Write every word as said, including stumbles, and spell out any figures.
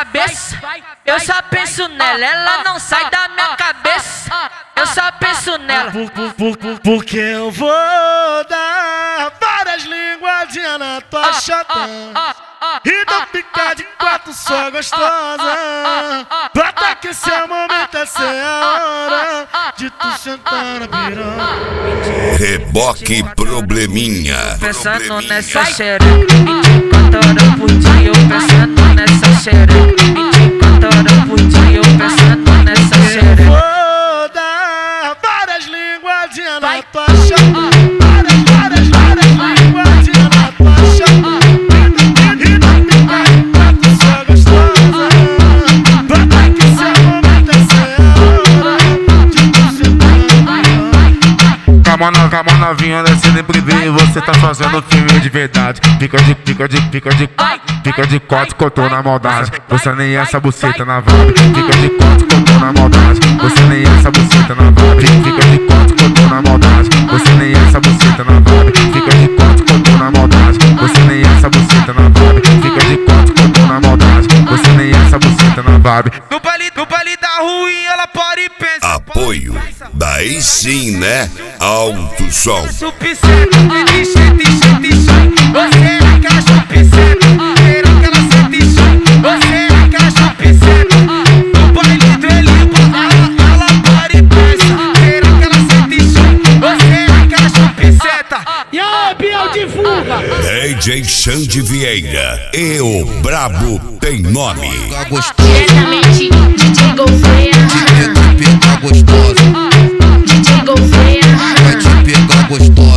cabeça, eu só penso nela. Ela não sai da minha cabeça, eu só penso nela. Por, por, por, por, porque eu vou dar várias linguadinhas na tua chata. E dá picar de quatro só gostosa. Bota aquecer o momento, essa é a hora de tu sentar na piroca. Reboque probleminha. Pensando nessa xereca, vinte e quatro horas por dia eu pensando nessa xereca. vinte e quatro horas por dia eu pensando nessa xereca. Vou dar várias linguadinhas na tua chata. Várias, várias, várias linguadinhas na tua chata. E dá picar de quatro só gostosa. Bota aquecer o momento, essa é a hora de tu sentar na piroca. Calma, no, calma novinha, descendo em privê. Você tá fazendo filme de verdade. Fica de, fica de, fica de, fica de quatro que eu tô na maldade. Você nem essa buceta na vibe. Fica de quatro que eu tô na maldade. Você nem essa buceta na vibe. Fica de quatro que eu tô na maldade. Você nem essa buceta na vibe. Fica de quatro que eu tô na maldade. Você nem essa buceta na vibe. Fica de quatro que eu tô na maldade. Você nem essa buceta na vibe. No baile, no baile da ruim, ela para e pensa. Apoio, daí sim, né? Alto som. Chupiceta, enchente, enchente, enchente. Você é aquela chupiceta. Será que ela sente enchente? Você é aquela chupiceta. No baile do Elipa, ela, ela para e pensa. Será que ela sente enchente? Você é aquela chupiceta. E aí, Biel, divulga! D J Xande Vieira e o Brabo tem nome. Diretamente D J Gouveia. Vai te pegar gostosa. D J Gouveia. Vai te pegar gostosa.